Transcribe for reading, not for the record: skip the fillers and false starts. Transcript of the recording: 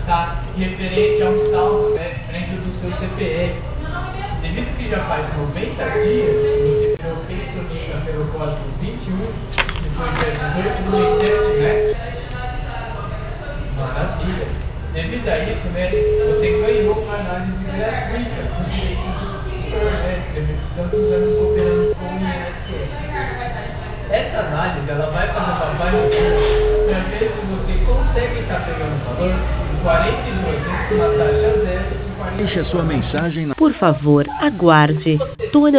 tá? Referente a um saldo, né, dentro do seu CPF. Devido que já faz 90 dias, você virou pensionista pelo código 21, que foi dia 18 do 7, né? Maravilha. Devido a isso, né, você ganhou uma análise gratuita do direito do consumidor, né, devido que tantos anos cooperando com o INSS. Essa análise, ela vai fazer uma avaliação para ver se você consegue estar pegando o valor de 42 vezes com uma taxa zero e 40. Deixe a sua mensagem na Por favor, aguarde. Toda